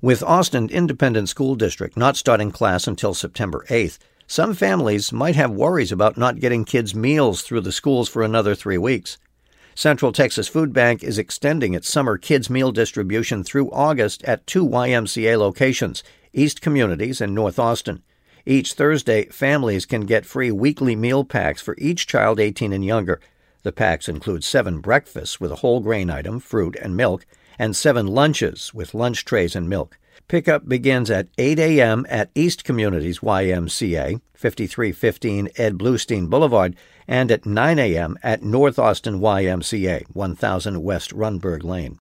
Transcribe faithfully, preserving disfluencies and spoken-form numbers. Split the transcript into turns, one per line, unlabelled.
With Austin Independent School District not starting class until September eighth, some families might have worries about not getting kids' meals through the schools for another three weeks. Central Texas Food Bank is extending its summer kids' meal distribution through August at two Y M C A locations, East Communities and North Austin. Each Thursday, families can get free weekly meal packs for each child eighteen and younger. The packs include seven breakfasts with a whole grain item, fruit, and milk, and seven lunches with lunch trays and milk. Pickup begins at eight a.m. at East Communities Y M C A, fifty-three fifteen Ed Bluestein Boulevard, and at nine a.m. at North Austin Y M C A, one thousand West Runberg Lane.